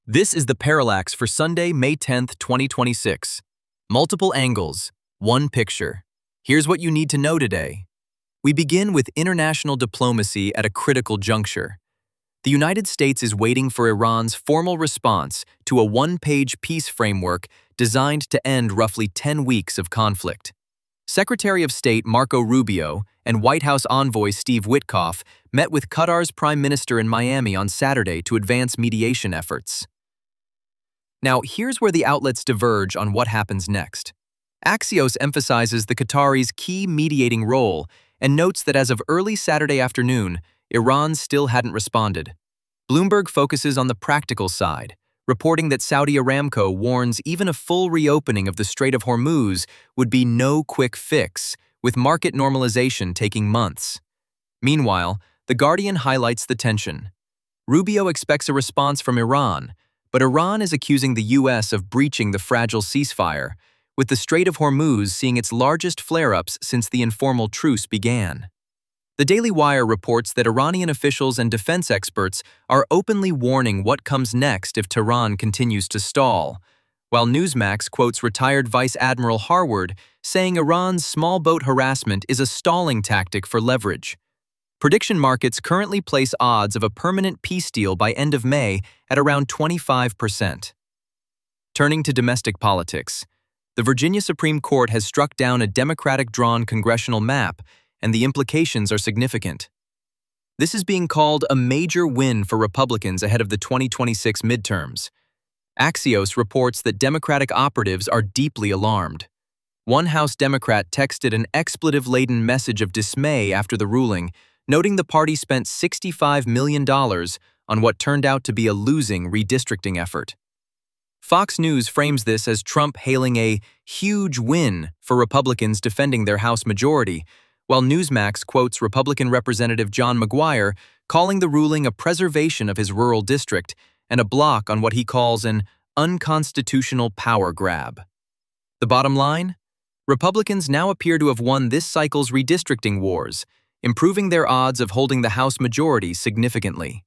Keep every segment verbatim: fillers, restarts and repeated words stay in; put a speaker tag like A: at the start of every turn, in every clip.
A: This is the Parallax for Sunday, May tenth, twenty twenty-six. Multiple angles, one picture. Here's what you need to know today. We begin with international diplomacy at a critical juncture. The United States is waiting for Iran's formal response to a one-page peace framework designed to end roughly ten weeks of conflict. Secretary of State Marco Rubio and White House envoy Steve Witkoff met with Qatar's Prime Minister in Miami on Saturday to advance mediation efforts. Now, here's where the outlets diverge on what happens next. Axios emphasizes the Qataris' key mediating role and notes that as of early Saturday afternoon, Iran still hadn't responded. Bloomberg focuses on the practical side, reporting that Saudi Aramco warns even a full reopening of the Strait of Hormuz would be no quick fix, with market normalization taking months. Meanwhile, The Guardian highlights the tension. Rubio expects a response from Iran, but Iran is accusing the U S of breaching the fragile ceasefire, with the Strait of Hormuz seeing its largest flare-ups since the informal truce began. The Daily Wire reports that Iranian officials and defense experts are openly warning what comes next if Tehran continues to stall, while Newsmax quotes retired Vice Admiral Harward saying Iran's small boat harassment is a stalling tactic for leverage. Prediction markets currently place odds of a permanent peace deal by end of May at around twenty-five percent. Turning to domestic politics, the Virginia Supreme Court has struck down a Democratic-drawn congressional map, and the implications are significant. This is being called a major win for Republicans ahead of the twenty twenty-six midterms. Axios reports that Democratic operatives are deeply alarmed. One House Democrat texted an expletive-laden message of dismay after the ruling, noting the party spent sixty-five million dollars on what turned out to be a losing redistricting effort. Fox News frames this as Trump hailing a huge win for Republicans defending their House majority, while Newsmax quotes Republican Representative John McGuire calling the ruling a preservation of his rural district and a block on what he calls an unconstitutional power grab. The bottom line? Republicans now appear to have won this cycle's redistricting wars, improving their odds of holding the House majority significantly.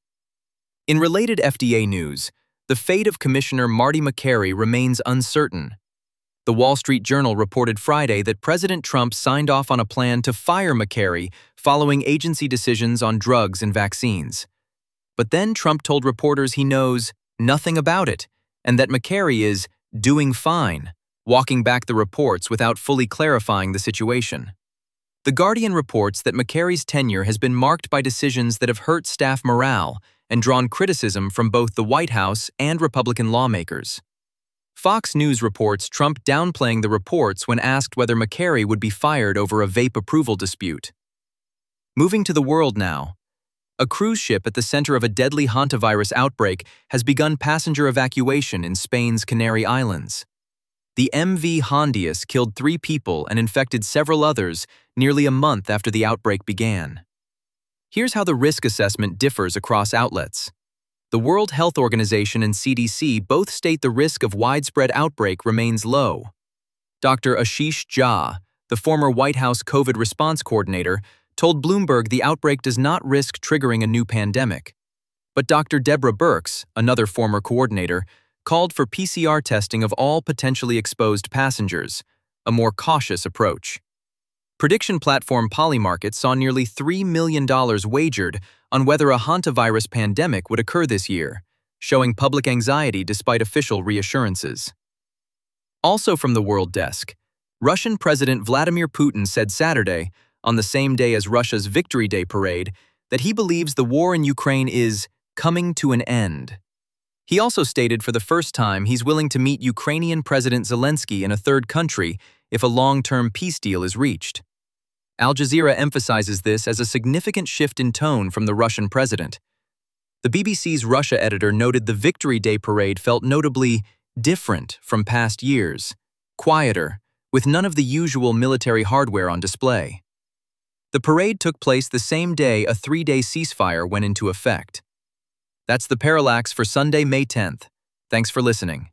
A: In related F D A news, the fate of Commissioner Marty Makary remains uncertain. The Wall Street Journal reported Friday that President Trump signed off on a plan to fire Makary following agency decisions on drugs and vaccines. But then Trump told reporters he knows nothing about it and that Makary is doing fine, walking back the reports without fully clarifying the situation. The Guardian reports that Makary's tenure has been marked by decisions that have hurt staff morale and drawn criticism from both the White House and Republican lawmakers. Fox News reports Trump downplaying the reports when asked whether Makary would be fired over a vape approval dispute. Moving to the world now. A cruise ship at the center of a deadly hantavirus outbreak has begun passenger evacuation in Spain's Canary Islands. The M V Hondius killed three people and infected several others nearly a month after the outbreak began. Here's how the risk assessment differs across outlets. The World Health Organization and C D C both state the risk of widespread outbreak remains low. Doctor Ashish Jha, the former White House COVID response coordinator, told Bloomberg the outbreak does not risk triggering a new pandemic. But Doctor Deborah Birx, another former coordinator, called for P C R testing of all potentially exposed passengers, a more cautious approach. Prediction platform Polymarket saw nearly three million dollars wagered on whether a hantavirus pandemic would occur this year, showing public anxiety despite official reassurances. Also from the World Desk, Russian President Vladimir Putin said Saturday, on the same day as Russia's Victory Day parade, that he believes the war in Ukraine is coming to an end. He also stated for the first time he's willing to meet Ukrainian President Zelensky in a third country if a long-term peace deal is reached. Al Jazeera emphasizes this as a significant shift in tone from the Russian president. The B B C's Russia editor noted the Victory Day parade felt notably different from past years, quieter, with none of the usual military hardware on display. The parade took place the same day a three-day ceasefire went into effect. That's the Parallax for Sunday, May tenth. Thanks for listening.